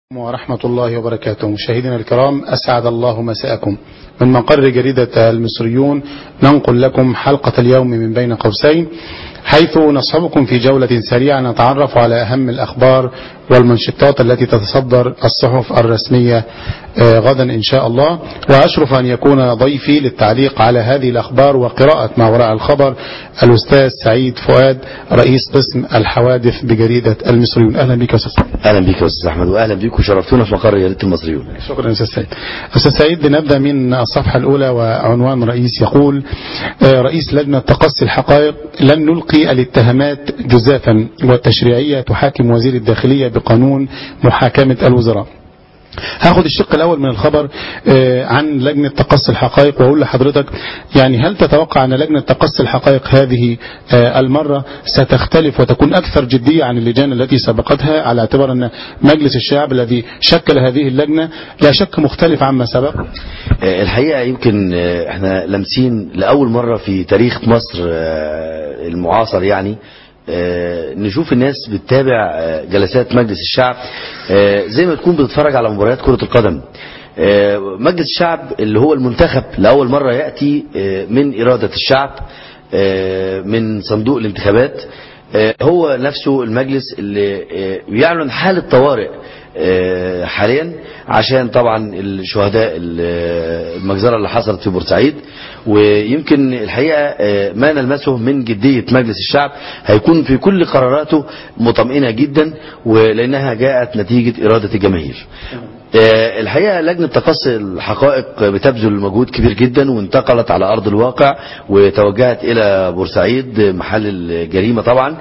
ورحمة الله وبركاته. مشاهدينا الكرام، أسعد الله مساءكم. من مقر جريدة المصريون ننقل لكم حلقة اليوم من بين قوسين، حيث نصحبكم في جولة سريعة نتعرف على أهم الأخبار والمنشطات التي تتصدر الصحف الرسمية غدا إن شاء الله. وأشرف أن يكون ضيفي للتعليق على هذه الأخبار وقراءة ما وراء الخبر الأستاذ سعيد فؤاد، رئيس قسم الحوادث بجريدة المصريون. أهلا بك يا أستاذ. أهلا بك يا أستاذ أحمد، وأهلا بك وشرفتونا في مقر جريدة المصريون. شكرا أستاذ سعيد. أستاذ سعيد، نبدأ من الصفحة الأولى وعنوان رئيس يقول: رئيس لجنة تقصي الحقائق: لن نلقي الاتهامات جزافا، والتشريعية تحاكم وزير الداخلية بقانون محاكمة الوزراء. هاخد الشق الأول من الخبر عن لجنة تقصي الحقائق، وأقول لحضرتك يعني هل تتوقع أن لجنة تقصي الحقائق هذه المرة ستختلف وتكون أكثر جدية عن اللجان التي سبقتها، على اعتبار أن مجلس الشعب الذي شكل هذه اللجنة لا شك مختلف عما سبق؟ الحقيقة يمكن احنا لمسين لأول مرة في تاريخ مصر المعاصر يعني نشوف الناس بتتابع جلسات مجلس الشعب زي ما تكون بتتفرج على مباريات كرة القدم. مجلس الشعب اللي هو المنتخب لأول مرة يأتي من إرادة الشعب من صندوق الانتخابات، هو نفسه المجلس اللي يعلن حالة طوارئ حاليا عشان طبعا الشهداء المجزرة اللي حصلت في بورسعيد. ويمكن الحقيقة ما نلمسه من جدية مجلس الشعب هيكون في كل قراراته مطمئنة جدا، ولأنها جاءت نتيجة إرادة الجماهير. الحقيقة لجنة تقصي الحقائق بتبذل مجهود كبير جدا، وانتقلت على أرض الواقع وتوجهت إلى بورسعيد محل الجريمة طبعا،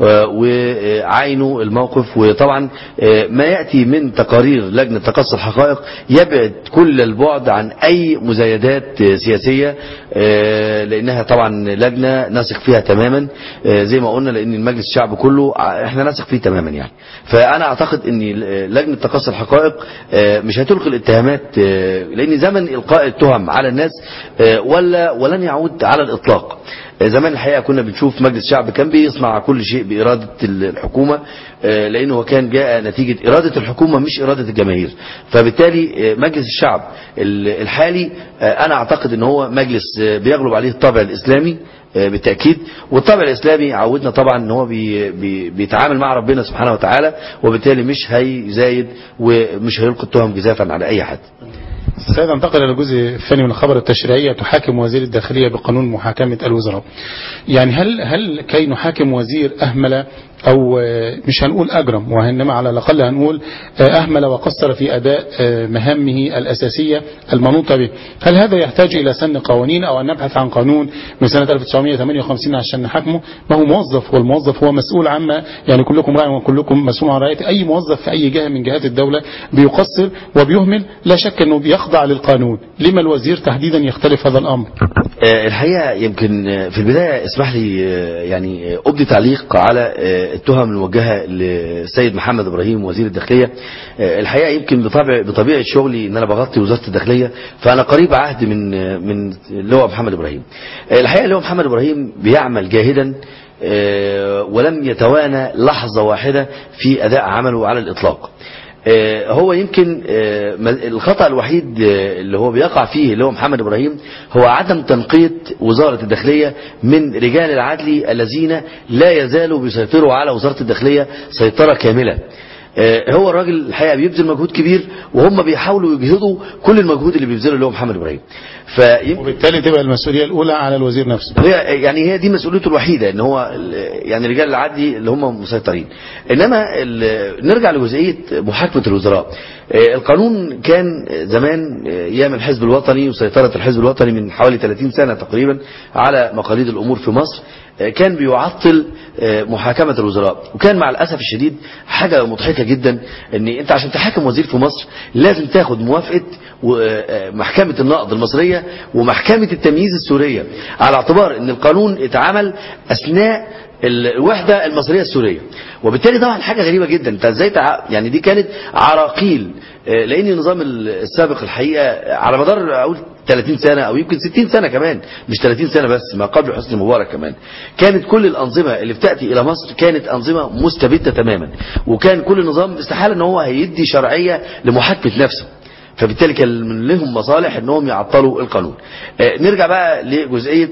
وعاينوا الموقف. وطبعا ما يأتي من تقارير لجنة تقصي الحقائق يبعد كل البعد عن أي مزايدات سياسية، لأنها طبعا لجنة نثق فيها تماما زي ما قلنا، لأن المجلس الشعب كله احنا نثق فيه تماما يعني. فأنا أعتقد أن لجنة تقصي الحقائق مش هتلقي الاتهامات، لأن زمن إلقاء التهم على الناس ولن يعود على الإطلاق. زمان الحقيقة كنا بنشوف مجلس الشعب كان بيصنع كل شيء بإرادة الحكومة، لأنه كان جاء نتيجة إرادة الحكومة مش إرادة الجماهير. فبالتالي مجلس الشعب الحالي أنا أعتقد أنه هو مجلس بيغلب عليه الطابع الإسلامي بالتأكيد، والطابع الإسلامي عودنا طبعا ان هو بيتعامل مع ربنا سبحانه وتعالى، وبالتالي مش هيزايد ومش هيلقي التهم جزافا على أي حد. سيد، انتقل إلى الجزء الثاني من الخبر: التشريعية تحاكم وزير الداخلية بقانون محاكمة الوزراء. يعني هل كي نحاكم وزير أهمل أو مش هنقول أجرم، وإنما على الأقل هنقول أهمل وقصر في أداء مهامه الأساسية المنوطة به، هل هذا يحتاج إلى سن قوانين أو أن نبحث عن قانون من سنة 1958 عشان نحاكمه؟ ما هو موظف، والموظف هو مسؤول عما يعني كلكم راع وكلكم مسؤول عن رعاية. أي موظف في أي جهة من جهات الدولة بيقصر وبيهمل لا شك أنه بيخضع للقانون. لما الوزير تحديدا يختلف هذا الأمر؟ الحقيقة يمكن في البداية اسمح لي يعني أبدي تعليق على التهم الموجهة للسيد محمد إبراهيم وزير الداخلية. الحقيقة يمكن بطبيعة شغلي ان انا بغطي وزارة الداخلية، فانا قريب عهد من اللواء محمد إبراهيم. الحقيقة اللواء محمد إبراهيم بيعمل جاهدا ولم يتوانى لحظة واحدة في أداء عمله على الإطلاق. هو يمكن الخطأ الوحيد اللي هو بيقع فيه اللي هو محمد إبراهيم هو عدم تنقية وزارة الداخلية من رجال العدل الذين لا يزالوا بيسيطروا على وزارة الداخلية سيطرة كاملة. هو الراجل الحقيقة بيبذل مجهود كبير، وهم بيحاولوا يجهضوا كل المجهود اللي بيبذله اللي هو محمد إبراهيم. وبالتالي تبقى المسؤولية الأولى على الوزير نفسه. هي دي مسؤوليته الوحيدة، ان هو يعني رجال العدل اللي هم مسيطرين. انما نرجع لجزئية محاكمة الوزراء. القانون كان زمان ايام الحزب الوطني وسيطرة الحزب الوطني من حوالي 30 سنة تقريبا على مقاليد الأمور في مصر، كان بيعطل محاكمة الوزراء. وكان مع الأسف الشديد حاجة مضحكة جدا، ان انت عشان تحاكم وزير في مصر لازم تاخد موافقة محكمة النقض المصرية ومحكمة التمييز السورية، على اعتبار ان القانون اتعمل اثناء الوحدة المصرية السورية. وبالتالي طبعا حاجة غريبة جدا، انت ازاي يعني دي كانت عراقيل، لان النظام السابق الحقيقة على مدار اقول 30 سنة او يمكن 60 سنة كمان، مش 30 سنة بس، ما قبل حسني مبارك كمان كانت كل الانظمة اللي بتأتي الى مصر كانت انظمة مستبدة تماما، وكان كل نظام استحالة ان هو هيدي شرعية لمحاكمة نفسه، فبالتالي كان من لهم مصالح انهم يعطلوا القانون. نرجع بقى لجزئيه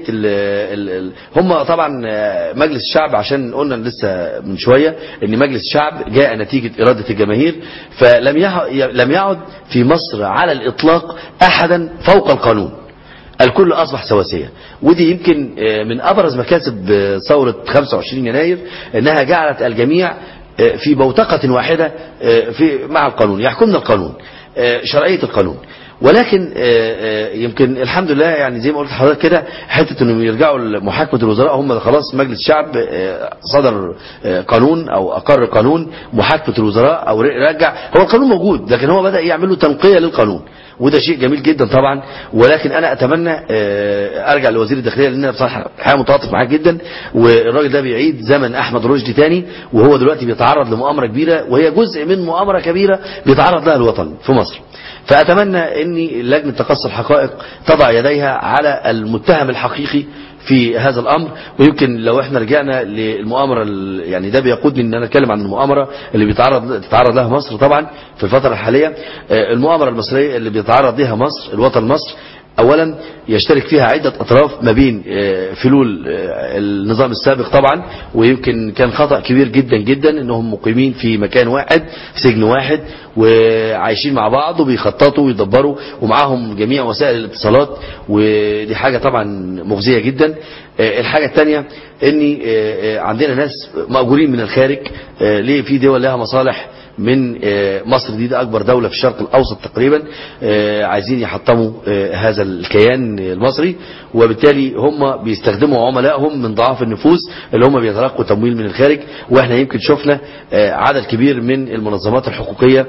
هم طبعا مجلس الشعب، عشان قلنا لسه من شويه ان مجلس الشعب جاء نتيجه اراده الجماهير، فلم يعد في مصر على الاطلاق احدا فوق القانون، الكل اصبح سواسيه. ودي يمكن من ابرز مكاسب ثوره 25 يناير انها جعلت الجميع في بوتقه واحده مع القانون، يحكمنا القانون، شرعية القانون. ولكن يمكن الحمد لله يعني زي ما قلت لحضرتك كده، حته انهم يرجعوا لمحاكمه الوزراء، هم خلاص مجلس الشعب صدر قانون او اقر قانون محاكمه الوزراء او رجع، هو القانون موجود لكن هو بدأ يعمل له تنقية للقانون، وده شيء جميل جدا طبعا. ولكن انا اتمنى ارجع لوزير الداخليه، لان انا بصراحه الحقيقه متعاطف معاه جدا، والراجل ده بيعيد زمن احمد رشدي تاني، وهو دلوقتي بيتعرض لمؤامره كبيره، وهي جزء من مؤامره كبيره بيتعرض لها الوطن في مصر. فاتمنى ان لجنه تقصي الحقائق تضع يديها على المتهم الحقيقي في هذا الامر. ويمكن لو احنا رجعنا للمؤامره، يعني ده بيقودني ان انا اتكلم عن المؤامره اللي تتعرض لها مصر طبعا في الفتره الحاليه. المؤامره المصريه اللي بيتعرض لها مصر، الوطن مصر، اولا يشترك فيها عدة اطراف ما بين فلول النظام السابق طبعا، ويمكن كان خطأ كبير جدا جدا انهم مقيمين في مكان واحد في سجن واحد وعايشين مع بعض وبيخططوا ويدبروا ومعاهم جميع وسائل الاتصالات، ودي حاجة طبعا مخزية جدا. الحاجة الثانية ان عندنا ناس مأجورين من الخارج، ليه؟ في دول لها مصالح من مصر، دي اكبر دولة في الشرق الاوسط تقريبا، عايزين يحطموا هذا الكيان المصري، وبالتالي هم بيستخدموا عملائهم من ضعاف النفوس اللي هم بيتلقوا تمويل من الخارج. واحنا يمكن شفنا عدد كبير من المنظمات الحقوقية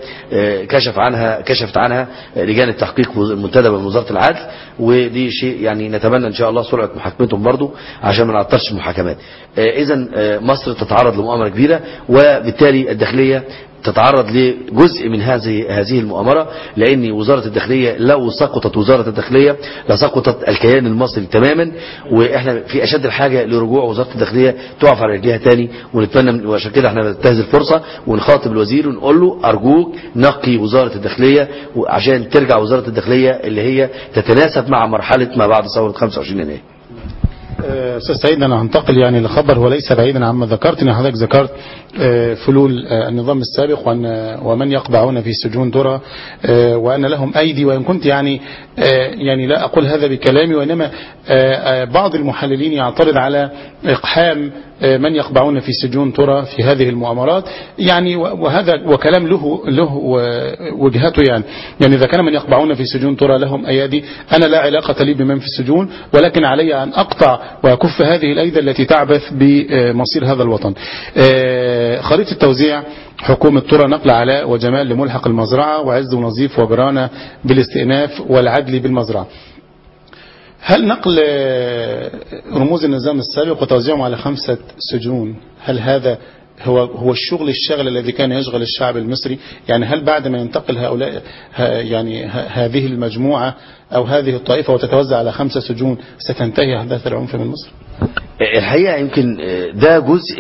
كشفت عنها لجان التحقيق المنتدبة من وزارة العدل، ودي شيء يعني نتمنى ان شاء الله سرعة محاكمتهم برضو عشان ما نعطلش المحاكمات. اذا مصر تتعرض لمؤامرة كبيرة، وبالتالي الداخلية تتعرض لجزء من هذه المؤامرة، لأن وزارة الداخلية لو سقطت وزارة الداخلية لسقطت الكيان المصري تماما، وإحنا في أشد الحاجة لرجوع وزارة الداخلية تقف على رجليها تاني، ونتمنى، وعشان كده احنا بننتهز الفرصة ونخاطب الوزير ونقول له أرجوك نقي وزارة الداخلية عشان ترجع وزارة الداخلية اللي هي تتناسب مع مرحلة ما بعد ثورة 25 يناير. أستاذ سعيد، أنا هنتقل يعني لخبر وليس بعيدا عما ذكرت، إن حضرتك ذكرت فلول النظام السابق ومن يقبعون في سجون درة وأن لهم أيدي، وإن كنت يعني لا أقول هذا بكلامي، وإنما بعض المحللين يعترض على إقحام من يقبعون في سجون ترى في هذه المؤامرات، يعني وهذا وكلام له وجهته، يعني إذا كان من يقبعون في سجون ترى لهم أيادي، أنا لا علاقة لي بمن في السجون، ولكن علي أن أقطع وأكف هذه الأيدي التي تعبث بمصير هذا الوطن. خريطة التوزيع: حكومة ترى نقل علاء وجمال لملحق المزرعة، وعز ونظيف وجرانة بالاستئناف، والعدلي بالمزرعة. هل نقل رموز النظام السابق وتوزيعهم على 5 سجون، هل هذا هو الشغل الشاغل الذي كان يشغل الشعب المصري؟ يعني هل بعد ما ينتقل هؤلاء يعني هذه المجموعة أو هذه الطائفة وتتوزع على 5 سجون ستنتهي أحداث العنف من مصر؟ الحقيقة يمكن ده جزء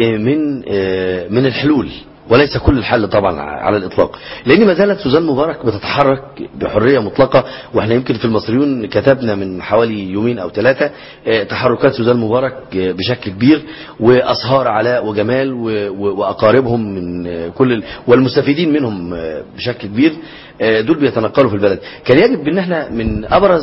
من الحلول، وليس كل الحل طبعا على الإطلاق، لأن ما زالت سوزان مبارك بتتحرك بحرية مطلقة. وإحنا يمكن في المصريون كتبنا من حوالي يومين أو 3 تحركات سوزان مبارك بشكل كبير، وأصهار علاء وجمال وأقاربهم من كل والمستفيدين منهم بشكل كبير، دول بيتنقلوا في البلد. كان يجب ان احنا من ابرز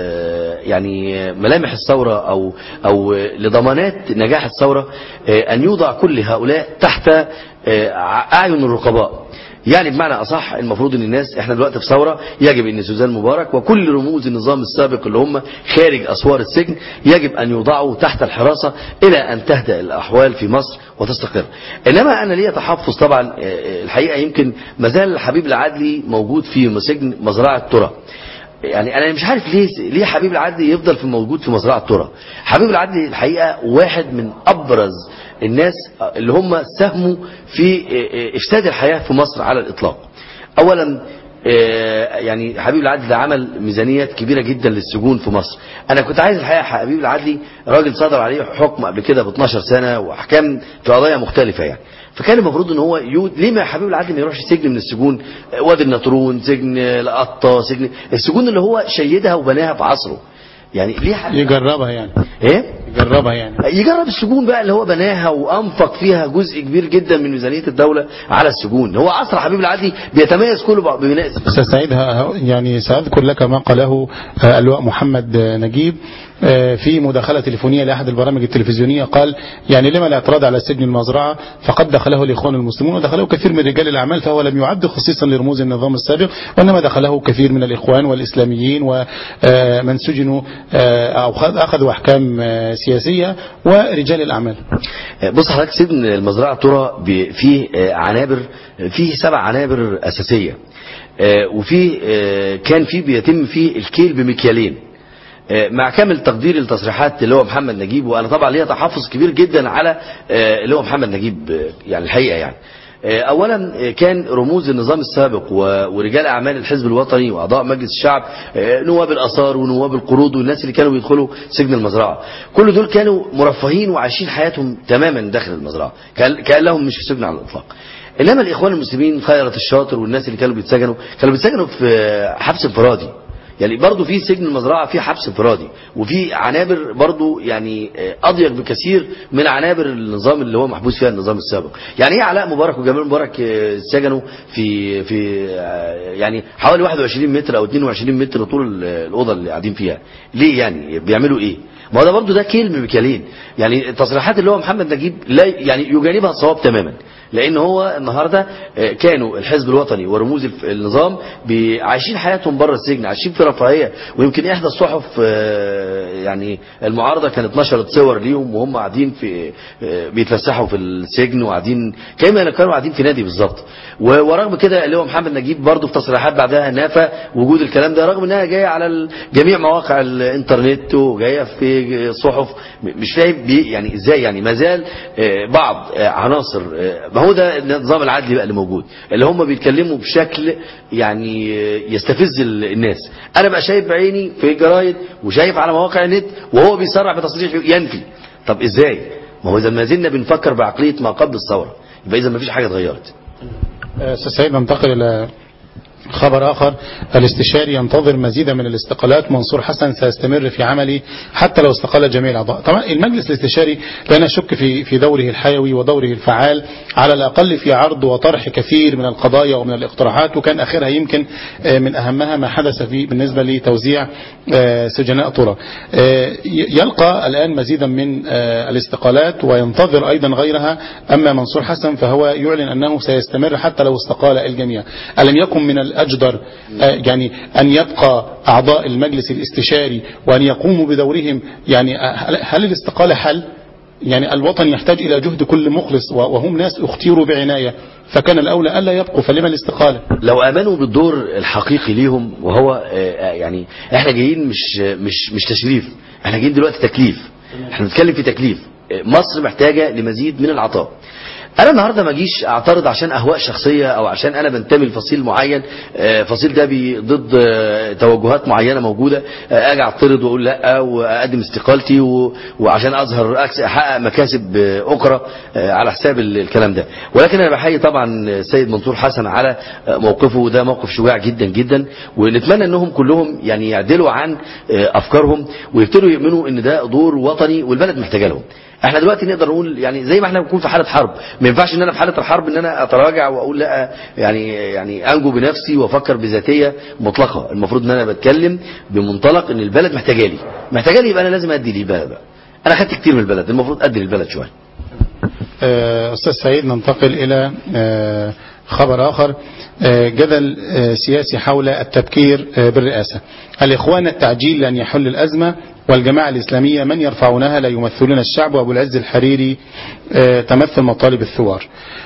يعني ملامح الثورة او لضمانات نجاح الثورة ان يوضع كل هؤلاء تحت اعين الرقباء. يعني بمعنى اصح المفروض ان الناس، احنا دلوقتي في ثوره، يجب ان سوزان مبارك وكل رموز النظام السابق اللي هم خارج اسوار السجن يجب ان يوضعوا تحت الحراسه الى ان تهدأ الاحوال في مصر وتستقر. انما انا ليا تحفظ طبعا، الحقيقه يمكن ما زال حبيب العدلي موجود في سجن مزرعه ترى. يعني انا مش عارف ليه حبيب العدلي يفضل موجود في مزرعه ترى. حبيب العدلي الحقيقه واحد من ابرز الناس اللي هم ساهموا في افساد الحياه في مصر على الاطلاق. اولا يعني حبيب العدلي ده عمل ميزانيات كبيرة جدا للسجون في مصر. انا كنت عايز الحقيقة حبيب العدلي راجل صدر عليه حكم قبل كده ب 12 سنة واحكام في قضايا مختلفة يعني، فكان المفروض ان هو ليه ما حبيب العدلي ما يروحش سجن من السجون، وادي النطرون، سجن القطة، سجن السجون اللي هو شيدها وبناها في عصره، يعني ليه يجربها يعني ايه يجربها يعني يجرب السجون بقى اللي هو بناها وانفق فيها جزء كبير جدا من ميزانيه الدوله على السجون. هو عصر حبيب العدلي بيتميز كله ببناء السجون. أستاذ سعيد، يعني سأذكر لك ما قاله اللواء محمد نجيب في مداخلة تليفونية لأحد البرامج التلفزيونية. قال يعني لما الاعتراض على سجن المزرعة، فقد دخله الإخوان المسلمون ودخله كثير من رجال الأعمال، فهو لم يعد خصيصا لرموز النظام السابق، وإنما دخله كثير من الإخوان والإسلاميين ومن سجنوا أو أخذوا أحكام سياسية ورجال الأعمال. بص حضرتك، سجن المزرعة ترى فيه عنابر، فيه 7 عنابر أساسية، وفيه كان فيه بيتم فيه الكيل بمكيالين، مع كامل تقديري لتصريحات اللي هو محمد نجيب. وانا طبعا ليا تحفظ كبير جدا على اللي هو محمد نجيب يعني الحقيقة يعني. اولا كان رموز النظام السابق ورجال اعمال الحزب الوطني واعضاء مجلس الشعب، نواب الاثار ونواب القروض والناس اللي كانوا بيدخلوا سجن المزرعه، كل دول كانوا مرفهين وعايشين حياتهم تماما داخل المزرعه، كان لهم مش في سجن على الاطلاق. انما الاخوان المسلمين خيرت الشاطر والناس اللي كانوا بيتسجنوا في حبس انفرادي، يعني برضو في سجن المزرعة في حبس انفرادي، وفي عنابر برضو يعني اضيق بكثير من عنابر النظام اللي هو محبوس فيها النظام السابق. يعني ايه علاء مبارك وجمال مبارك سجنوا في يعني حوالي 21 متر او 22 متر طول الاوضه اللي قاعدين فيها؟ ليه يعني بيعملوا ايه؟ ما هو ده برضو ده كيل بكيالين. يعني التصريحات اللي هو محمد نجيب لا يعني يجانبها الصواب تماما، لان هو النهارده كانوا الحزب الوطني ورموز النظام عايشين حياتهم بره السجن، عايشين في رفاهيه. ويمكن احدى الصحف يعني المعارضه كانت نشرت صور ليهم وهم قاعدين في بيتفسحوا في السجن، وقاعدين كانوا قاعدين في نادي بالظبط. ورغم كده اللي هو محمد نجيب برضه في تصريحات بعدها نافى وجود الكلام ده، رغم انها جايه على جميع مواقع الانترنت وجايه في صحف. مش فاهم يعني ازاي يعني ما زال بعض عناصر، ما هو ده النظام العدلي بقى اللي موجود، اللي هم بيتكلموا بشكل يعني يستفز الناس. انا بقى شايف بعيني في الجرايد وشايف على مواقع النت وهو بيصرح بتصريح ينفي. طب ازاي؟ ما هو اذا ما زلنا بنفكر بعقليه ما قبل الثوره، يبقى اذا ما فيش حاجه اتغيرت. استاذ سعيد، ننتقل الى خبر آخر. الاستشاري ينتظر مزيدا من الاستقالات، منصور حسن سيستمر في عمله حتى لو استقال جميع الأعضاء. طبعا المجلس الاستشاري لا نشك في دوره الحيوي ودوره الفعال، على الأقل في عرض وطرح كثير من القضايا ومن الاقتراحات، وكان آخرها يمكن من أهمها ما حدث فيه بالنسبة لتوزيع سجناء طرى. يلقى الآن مزيدا من الاستقالات وينتظر أيضا غيرها. أما منصور حسن فهو يعلن أنه سيستمر حتى لو استقال الجميع. ألم يكن من الأجدر يعني أن يبقى أعضاء المجلس الاستشاري وأن يقوموا بدورهم؟ يعني هل الاستقالة حل؟ يعني الوطن يحتاج إلى جهد كل مخلص، وهم ناس اختيروا بعناية، فكان الأولى ألا يبقوا، فلما الاستقالة؟ لو آمنوا بالدور الحقيقي ليهم، وهو يعني احنا جايين مش تشريف، احنا جايين دلوقتي تكليف، احنا بنتكلم في تكليف. مصر محتاجة لمزيد من العطاء. انا النهارده ما اجيش اعترض عشان اهواء شخصيه او عشان انا بنتمي لفصيل معين، فصيل ده ضد توجهات معينه موجوده، اجي اعترض واقول لا واقدم استقالتي وعشان اظهر احقق مكاسب اخرى على حساب الكلام ده. ولكن انا بحيي طبعا السيد منصور حسن على موقفه، ده موقف شجاع جدا جدا، ونتمنى انهم كلهم يعني يعدلوا عن افكارهم ويبتدوا يؤمنوا ان ده دور وطني والبلد محتاجه لهم. احنا دلوقتي نقدر نقول يعني زي ما احنا بنكون في حاله حرب، ما ينفعش ان انا في حاله الحرب ان انا اتراجع واقول لا، يعني انجو بنفسي وافكر بذاتيه مطلقه. المفروض ان انا بتكلم بمنطلق ان البلد محتاجه لي، يبقى انا لازم ادي للبلد بقى. انا خدت كتير من البلد، المفروض ادي للبلد شويه. استاذ سعيد، ننتقل الى خبر آخر. جدل سياسي حول التبكير بالرئاسة. الإخوان التعجيل لن يحل الأزمة، والجماعة الإسلامية من يرفعونها لا يمثلون الشعب، وأبو العز الحريري تمثل مطالب الثوار.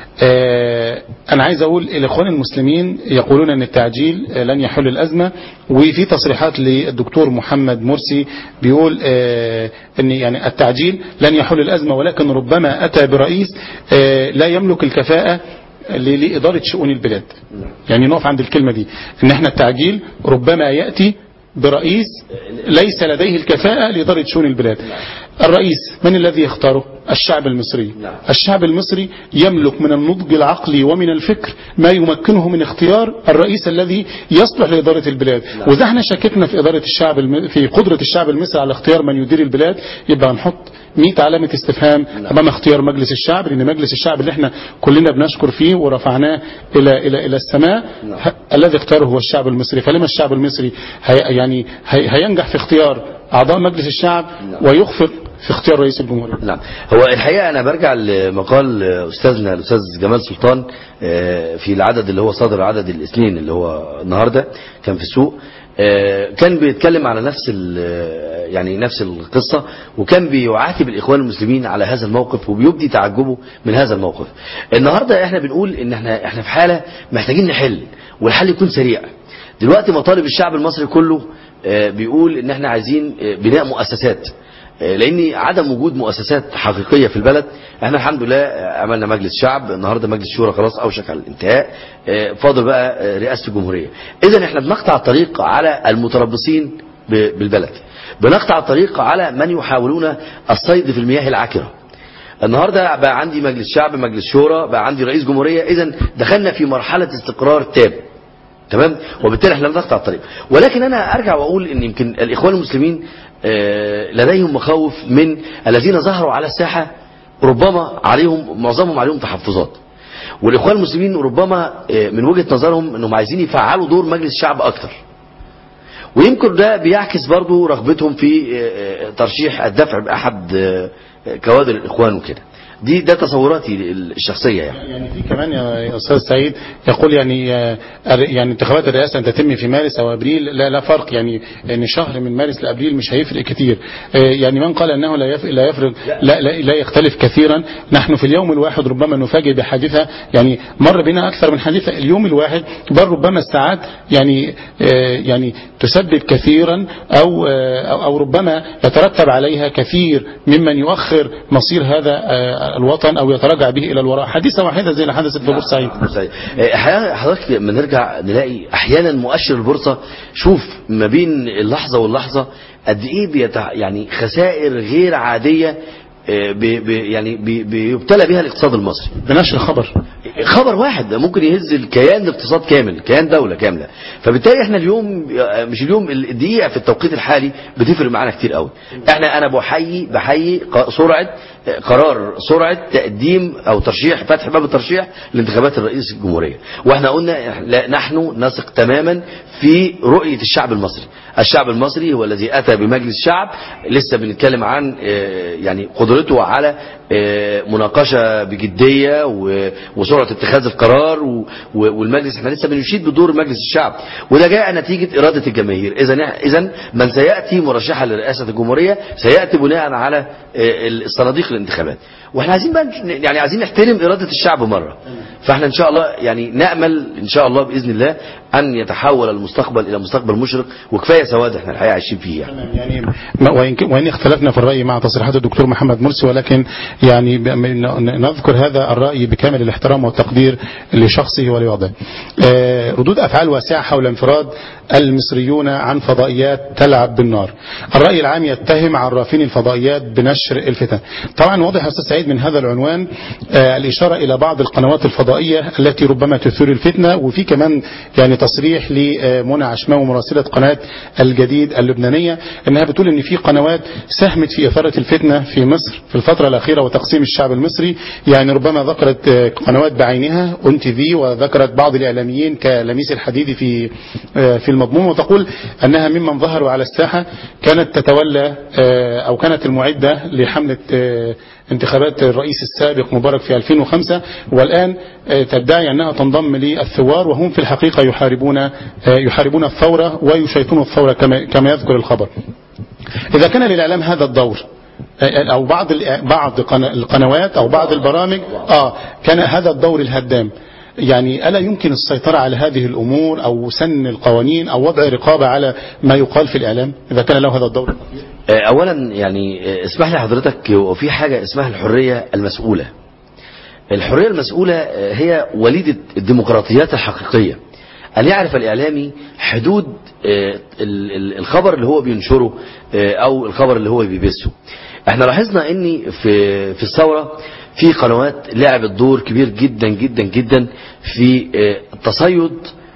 أنا عايز أقول الإخوان المسلمين يقولون أن التعجيل لن يحل الأزمة، وفي تصريحات للدكتور محمد مرسي بيقول أن يعني التعجيل لن يحل الأزمة، ولكن ربما أتى برئيس لا يملك الكفاءة لإدارة شؤون البلاد. يعني نقف عند الكلمة دي، ان احنا التعجيل ربما يأتي برئيس ليس لديه الكفاءة لإدارة شؤون البلاد. الرئيس من الذي يختاره؟ الشعب المصري. الشعب المصري يملك من النضج العقلي ومن الفكر ما يمكنه من اختيار الرئيس الذي يصلح لإدارة البلاد. وإذا احنا شككنا في إدارة الشعب في قدرة الشعب المصري على اختيار من يدير البلاد، يبقى هنحط 100 علامة استفهام أمام اختيار مجلس الشعب. لأن مجلس الشعب اللي احنا كلنا بنشكر فيه ورفعناه إلى السماء الذي اختاره هو الشعب المصري. فلما الشعب المصري هينجح في اختيار أعضاء مجلس الشعب ويخفق في اختيار رئيس الجمهورية؟ نعم. هو الحقيقة أنا برجع لمقال أستاذنا الأستاذ جمال سلطان في العدد اللي هو صادر عدد الاثنين اللي هو النهاردة كان في السوق. كان بيتكلم على نفس القصة، وكان بيعاتب الإخوان المسلمين على هذا الموقف وبيبدي تعجبه من هذا الموقف. النهاردة احنا بنقول ان احنا في حالة محتاجين نحل، والحل يكون سريع. دلوقتي مطالب الشعب المصري كله بيقول ان احنا عايزين بناء مؤسسات، لان عدم وجود مؤسسات حقيقية في البلد. احنا الحمد لله عملنا مجلس شعب، النهاردة مجلس شورى خلاص اوشك على الانتهاء، فاضل بقى رئاسة الجمهورية. اذا احنا بنقطع الطريق على المتربصين بالبلد، بنقطع الطريق على من يحاولون الصيد في المياه العكرة. النهاردة بقى عندي مجلس شعب، مجلس شورى، بقى عندي رئيس جمهورية. اذا دخلنا في مرحلة استقرار تام، تمام، وبالتالي احنا بنقطع الطريق. ولكن انا ارجع واقول ان يمكن الاخوان المسلمين لديهم مخاوف من الذين ظهروا على الساحة، ربما معظمهم عليهم تحفظات. والاخوان المسلمين ربما من وجهة نظرهم انهم عايزين يفعلوا دور مجلس الشعب اكتر، ويمكن ده بيعكس برضو رغبتهم في ترشيح الدفع بأحد كوادر الإخوان وكده. ده تصوراتي الشخصية. يعني في كمان يا أستاذ سعيد يقول يعني انتخابات الرئاسة أن تتم في مارس أو أبريل، لا فرق، يعني ان شهر من مارس لأبريل مش هيفرق كتير. يعني من قال أنه لا يفرق لا يختلف كثيرا. نحن في اليوم الواحد ربما نفاجئ بحادثة، يعني مر بنا أكثر من حادثة اليوم الواحد، بل ربما الساعات يعني تسبب كثيرا أو ربما يترتب عليها كثير ممن يؤخر مصير هذا الوطن أو يتراجع به إلى الوراء. حادثة واحدة زي اللي حدثت في بورسعيد. حضرتك لما نرجع نلاقي أحيانا مؤشر البورصة، شوف ما بين اللحظة واللحظة قد إيه يعني خسائر غير عادية بيبتلى بها الاقتصاد المصري بنشر خبر واحد ممكن يهز الكيان الاقتصاد كامل، كيان دولة كاملة. فبالتالي احنا اليوم مش الدقيقة في التوقيت الحالي بتفرق معانا كتير قوي. انا بحيي سرعة تقديم او ترشيح، فتح باب الترشيح لانتخابات الرئيس الجمهورية. واحنا قلنا نحن نثق تماما في رؤية الشعب المصري. الشعب المصري هو الذي اتى بمجلس شعب لسه بنتكلم عن يعني قدرته على مناقشة بجدية وسرعة اتخاذ القرار، والمجلس احنا لسه بنشيد بدور مجلس الشعب، وده جاء نتيجة إرادة الجماهير. إذن من سيأتي مرشحا لرئاسة الجمهورية سيأتي بناء على الصناديق الانتخابات. واحنا عايزين نحترم إرادة الشعب مرة. فاحنا ان شاء الله يعني نأمل ان شاء الله بإذن الله ان يتحول المستقبل الى مستقبل مشرق، وكفاية سواد احنا الحقيقة عايشين فيه يعني وإن اختلفنا في الرأي مع تصريحات الدكتور محمد مرسي، ولكن يعني نذكر هذا الرأي بكامل الاحترام والتقدير لشخصه ولوضعه. ردود أفعال واسعة حول انفراد المصريون عن فضائيات تلعب بالنار. الرأي العام يتهم عرافين الفضائيات بنشر الفتن. طبعا واضح يا أستاذ سعيد من هذا العنوان الإشارة إلى بعض القنوات الفضائية التي ربما تثير الفتنة. وفي كمان يعني تصريح لمنى عشماوي مراسلة قناة الجديد اللبنانية انها بتقول ان في قنوات ساهمت في إثارة الفتنة في مصر في الفترة الأخيرة وتقسيم الشعب المصري. يعني ربما ذكرت قنوات بعينها اون تي في، وذكرت بعض الإعلاميين كلميس الحديدي في المضمون، وتقول أنها ممن ظهروا على الساحة كانت تتولى أو كانت المعدة لحملة انتخابات الرئيس السابق مبارك في 2005، والآن تدعي أنها تنضم للثوار، وهم في الحقيقة يحاربون الثورة ويشيطون الثورة كما يذكر الخبر. إذا كان للإعلام هذا الدور أو بعض القنوات أو بعض البرامج كان هذا الدور الهدام، يعني ألا يمكن السيطرة على هذه الأمور أو سن القوانين أو وضع رقابة على ما يقال في الإعلام إذا كان له هذا الدور؟ أولا يعني اسمح لي حضرتك، وفي حاجة اسمها الحرية المسؤولة. الحرية المسؤولة هي وليدة الديمقراطيات الحقيقية، أن يعرف الإعلامي حدود الخبر اللي هو بينشره أو الخبر اللي هو بيبثه. احنا لاحظنا ان في الثورة في قنوات لعبت دور كبير جدا جدا جدا في تصيد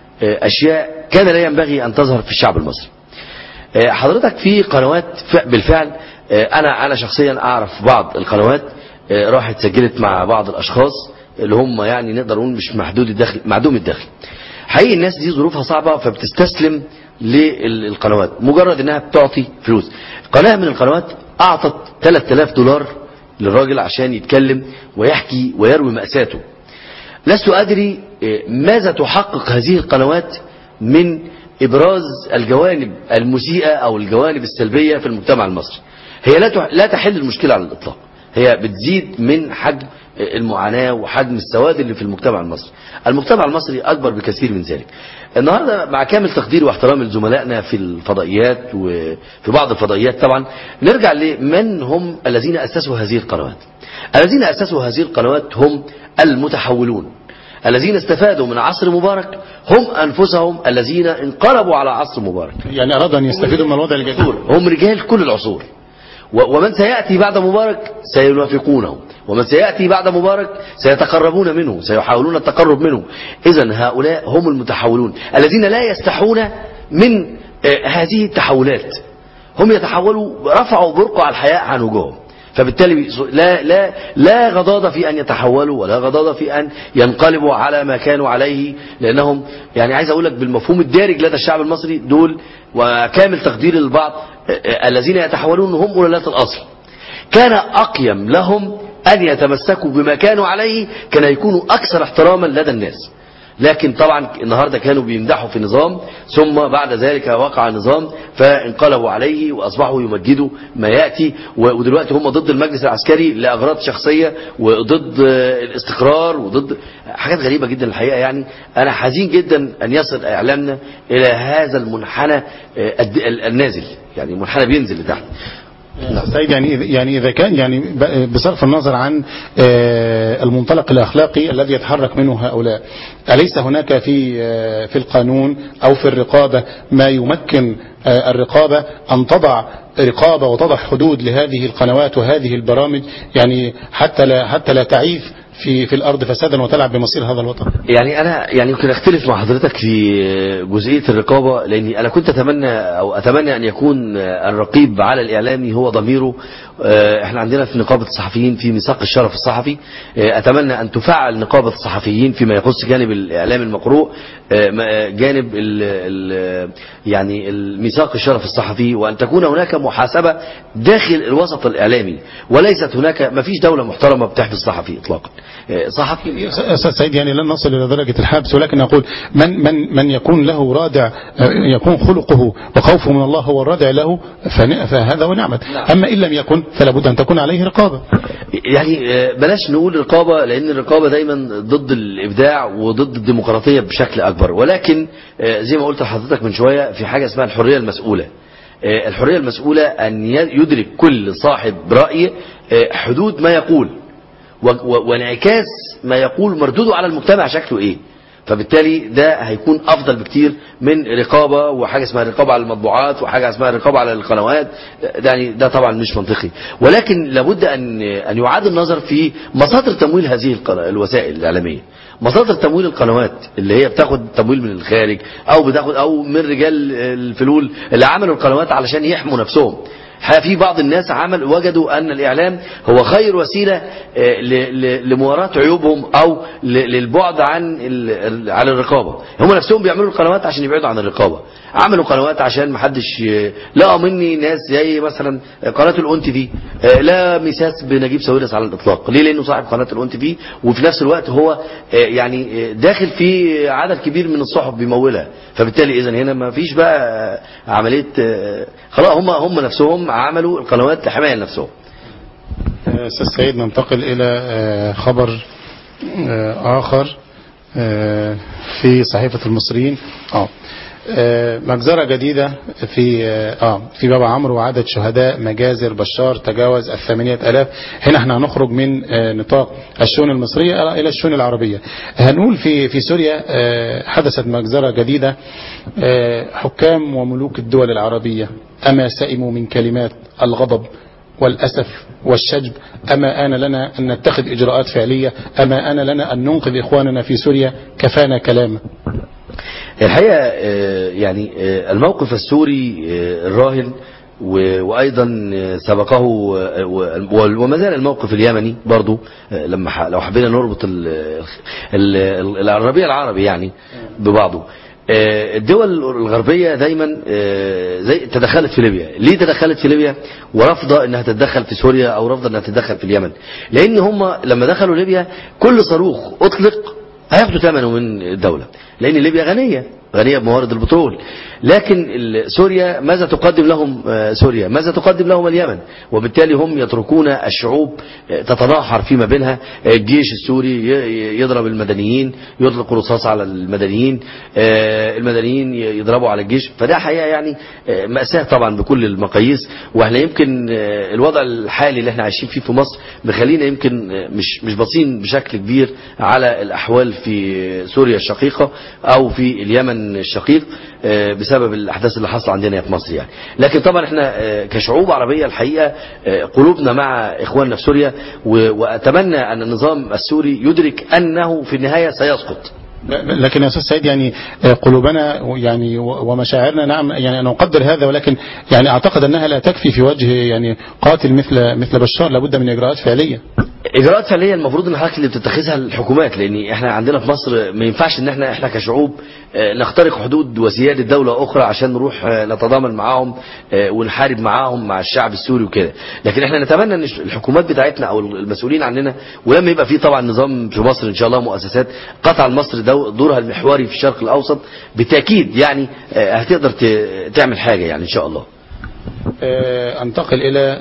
أشياء كان لا ينبغي أن تظهر في الشعب المصري. حضرتك في قنوات بالفعل، أنا شخصيا أعرف بعض القنوات راحت سجلت مع بعض الأشخاص اللي هم يعني نقدر نقول مش محدود الدخل، معدوم الدخل. حقيقي الناس دي ظروفها صعبة فبتستسلم للقنوات مجرد انها بتعطي فلوس. قناة من القنوات اعطت $3000 للراجل عشان يتكلم ويحكي ويروي مأساته. لست ادري ماذا تحقق هذه القنوات من ابراز الجوانب المسيئة او الجوانب السلبية في المجتمع المصري. هي لا تحل المشكلة على الاطلاق، هي بتزيد من حجم المعاناة وحجم السواد اللي في المجتمع المصري. المجتمع المصري أكبر بكثير من ذلك. النهاردة مع كامل تقدير واحترام لزملائنا في الفضائيات وفي بعض الفضائيات طبعا، نرجع لمن هم الذين أسسوا هذه القنوات. الذين أسسوا هذه القنوات هم المتحولون الذين استفادوا من عصر مبارك، هم أنفسهم الذين انقلبوا على عصر مبارك. يعني أرادوا أن يستفيدوا من الوضع الجديد. هم رجال كل العصور، ومن سيأتي بعد مبارك سينافقونه، ومن سيأتي بعد مبارك سيتقربون منه، سيحاولون التقرب منه. إذن هؤلاء هم المتحولون الذين لا يستحون من هذه التحولات. هم يتحولوا، رفعوا برقع الحياء عن وجوههم، فبالتالي لا غضاضة في أن يتحولوا ولا غضاضة في أن ينقلبوا على ما كانوا عليه، لأنهم يعني عايز أقول لك بالمفهوم الدارج لدى الشعب المصري دول، وكامل تقدير للبعض، الذين يتحولون هم ولاة الأصل. كان أقيم لهم أن يتمسكوا بما كانوا عليه، كان يكونوا أكثر احتراما لدى الناس. لكن طبعا النهاردة كانوا بيمدحوا في نظام، ثم بعد ذلك وقع النظام فانقلبوا عليه وأصبحوا يمجدوا ما يأتي، ودلوقتي هم ضد المجلس العسكري لأغراض شخصية وضد الاستقرار وضد حاجات غريبة جدا الحقيقة. يعني أنا حزين جدا أن يصل إعلامنا إلى هذا المنحنى النازل، يعني منحنى بينزل لتحت. سيد، يعني إذا كان يعني بصرف النظر عن المنطلق الأخلاقي الذي يتحرك منه هؤلاء، أليس هناك في القانون أو في الرقابة ما يمكن الرقابة أن تضع رقابة وتضع حدود لهذه القنوات وهذه البرامج، يعني حتى لا تعيث في الأرض فسادا وتلعب بمصير هذا الوطن؟ يعني أنا يمكن أختلف مع حضرتك في جزئية الرقابة، لأني أنا كنت أتمنى أن يكون الرقيب على الإعلامي هو ضميره. احنا عندنا في نقابة الصحفيين في ميثاق الشرف الصحفي، أتمنى أن تفعل نقابة الصحفيين فيما يخص جانب الإعلام المقروء، جانب يعني الميثاق الشرف الصحفي، وأن تكون هناك محاسبة داخل الوسط الإعلامي، وليست هناك، ما فيش دولة محترمة بتحبس الصحفي إطلاقا. صحفي أستاذ سعيد، يعني لن نصل إلى درجة الحبس، ولكن أقول من يكون له رادع، يكون خلقه وخوفه من الله هو الرادع له، فهذا ونعمت. أما إن لم يكن فلا بد أن تكون عليه رقابة. يعني بلاش نقول رقابة، لأن الرقابة دايما ضد الإبداع وضد الديمقراطية بشكل أكبر، ولكن زي ما قلت لحضرتك من شوية في حاجة اسمها الحرية المسؤولة. الحرية المسؤولة أن يدرك كل صاحب رأي حدود ما يقول، وانعكاس ما يقول مردوده على المجتمع شكله ايه. فبالتالي ده هيكون افضل بكتير من رقابة وحاجة اسمها رقابة على المطبوعات وحاجة اسمها رقابة على القنوات. يعني ده طبعا مش منطقي، ولكن لابد ان يعاد النظر في مصادر تمويل هذه الوسائل الإعلامية. مصادر تمويل القنوات اللي هي بتاخد تمويل من الخارج او بتاخد او من رجال الفلول اللي عملوا القنوات علشان يحموا نفسهم. في بعض الناس وجدوا أن الإعلام هو خير وسيلة لمواراة عيوبهم أو للبعد عن الرقابة. هم نفسهم بيعملوا القنوات عشان يبعدوا عن الرقابة. عملوا قنوات عشان محدش لقوا مني ناس زي مثلا قناة الأون تي في، لا مساس بنجيب ساويرس على الإطلاق. ليه؟ لأنه صاحب قناة الأون تي في، وفي نفس الوقت هو يعني داخل في عدد كبير من الصحف بيمولها. فبالتالي إذن هنا ما فيش بقى عملية خلاص، هم نفسهم عملوا القنوات لحماية لنفسهم. أستاذ سعيد، ننتقل إلى خبر آخر. في صحيفة المصريين مجزرة جديدة في بابا عمرو، وعدد شهداء مجازر بشار تجاوز 8,000. هنا احنا هنخرج من نطاق الشؤون المصرية إلى الشؤون العربية. هنقول في سوريا حدثت مجزرة جديدة. حكام وملوك الدول العربية أما سئموا من كلمات الغضب والأسف والشجب؟ أما آن لنا أن نتخذ إجراءات فعلية؟ أما آن لنا أن ننقذ إخواننا في سوريا؟ كفانا كلام. الحقيقة يعني الموقف السوري الراهن وأيضا سبقه وما زال الموقف اليمني برضو، لو حبينا نربط العربية العربي يعني ببعضه. الدول الغربية دايما زي تدخلت في ليبيا. ليه تدخلت في ليبيا ورفضة انها تتدخل في سوريا او رفضة انها تتدخل في اليمن؟ لان هم لما دخلوا ليبيا كل صاروخ اطلق هياخدوا ثمنه من الدولة، لان ليبيا غنية بموارد البترول. لكن سوريا ماذا تقدم لهم؟ سوريا ماذا تقدم لهم؟ اليمن. وبالتالي هم يتركون الشعوب تتناحر فيما بينها. الجيش السوري يضرب المدنيين، يطلق رصاص على المدنيين، المدنيين يضربوا على الجيش. فده حقيقة يعني مأساة طبعا بكل المقاييس. واحنا يمكن الوضع الحالي اللي احنا عايشين فيه في مصر مخلينا يمكن مش باصين بشكل كبير على الأحوال في سوريا الشقيقة او في اليمن الشقيق بسبب الأحداث اللي حصل عندنا في مصر يعني. لكن طبعا احنا كشعوب عربية الحقيقة قلوبنا مع إخواننا في سوريا، وأتمنى أن النظام السوري يدرك أنه في النهاية سيسقط. لكن يا أستاذ سعيد يعني قلوبنا يعني ومشاعرنا نعم يعني أنا أقدر هذا، ولكن يعني أعتقد أنها لا تكفي في وجه يعني قاتل مثل بشار. لابد من إجراءات فعلية. إجراءات فعلية المفروض ان الحركة اللي بتتخذها الحكومات، لان احنا عندنا في مصر ما ينفعش ان احنا كشعوب نخترق حدود وسيادة دولة اخرى عشان نروح نتضامن معاهم ونحارب معاهم مع الشعب السوري وكده. لكن احنا نتمنى ان الحكومات بتاعتنا او المسؤولين عننا، ولما يبقى في طبعا نظام في مصر ان شاء الله مؤسسات قطع مصر دورها المحوري في الشرق الاوسط بالتأكيد يعني هتقدر تعمل حاجة يعني ان شاء الله. انتقل الى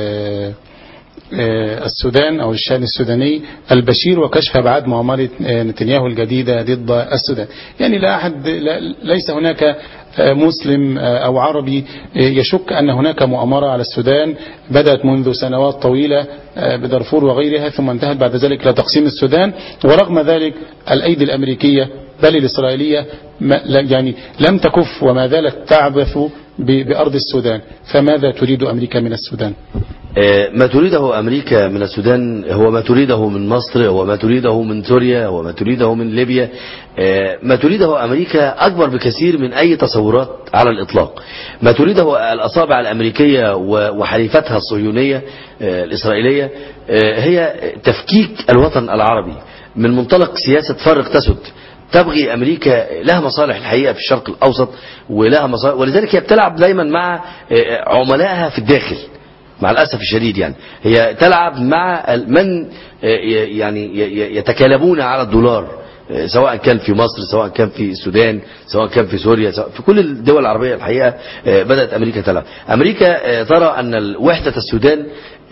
السودان أو الشأن السوداني. البشير وكشف أبعاد مؤامرة نتنياهو الجديدة ضد السودان. يعني ليس هناك مسلم أو عربي يشك أن هناك مؤامرة على السودان بدأت منذ سنوات طويلة بدارفور وغيرها، ثم انتهت بعد ذلك إلى تقسيم السودان. ورغم ذلك الأيدي الأمريكية بل الإسرائيلية يعني لم تكف وما زالت تعبث بأرض السودان. فماذا تريد أمريكا من السودان؟ ما تريده أمريكا من السودان هو ما تريده من مصر، هو ما تريده من سوريا، هو ما تريده من ليبيا. ما تريده أمريكا أكبر بكثير من أي تصورات على الإطلاق. ما تريده الأصابع الأمريكية وحليفتها الصهيونية الإسرائيلية هي تفكيك الوطن العربي من منطلق سياسة فرق تسد. تبغي أمريكا لها مصالح الحقيقة في الشرق الأوسط ولها مصالح، ولذلك هي بتلعب دايما مع عملائها في الداخل. مع الأسف الشديد يعني هي تلعب مع من يعني يتكالبون على الدولار، سواء كان في مصر، سواء كان في السودان، سواء كان في سوريا، في كل الدول العربية الحقيقة بدأت أمريكا تلعب. أمريكا ترى أن وحدة السودان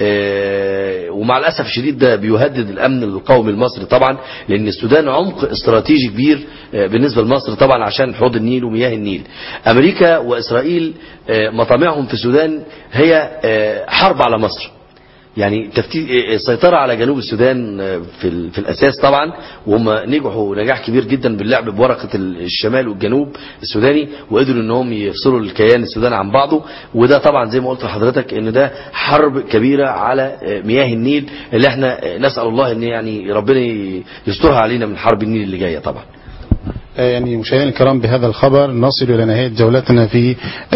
ومع الأسف الشديد ده بيهدد الأمن القومي المصري طبعا، لأن السودان عمق استراتيجي كبير بالنسبة لمصر طبعا عشان حوض النيل ومياه النيل. أمريكا وإسرائيل مطامعهم في السودان هي حرب على مصر، يعني السيطرة على جنوب السودان في الأساس طبعا، وهم نجحوا نجاح كبير جدا باللعب بورقة الشمال والجنوب السوداني، وقدروا انهم يفصلوا الكيان السوداني عن بعضه. وده طبعا زي ما قلت لحضرتك ان ده حرب كبيرة على مياه النيل اللي احنا نسأل الله ان يعني ربنا يسترها علينا من حرب النيل اللي جاية طبعا. يعني مشاهدينا الكرام بهذا الخبر نصل إلى نهاية جولتنا في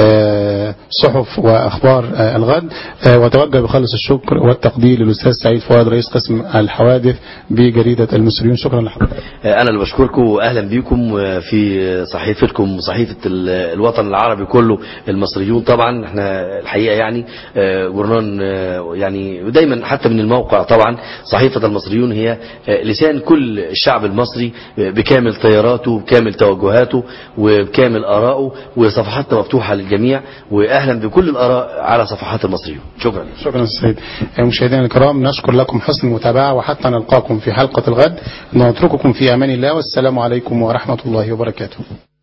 صحف وأخبار الغد، وتوجه بخالص الشكر والتقدير للأستاذ سعيد فؤاد رئيس قسم الحوادث بجريدة المصريون. شكرا لحضرتك. أنا اللي بشكركم وأهلا بكم في صحيفتكم صحيفة الوطن العربي كله المصريون. طبعا احنا الحقيقة يعني جورنان يعني دايما حتى من الموقع طبعا صحيفة المصريون هي لسان كل الشعب المصري بكامل تياراته بكامل توجهاته وبكامل آرائه، وصفحاتنا مفتوحة للجميع، وأهلا بكل الآراء على صفحات المصريون. شكرا. شكرا سيد. مشاهدينا الكرام، نشكر لكم حسن المتابعة، وحتى نلقاكم في حلقة الغد نترككم في أمان الله، والسلام عليكم ورحمة الله وبركاته.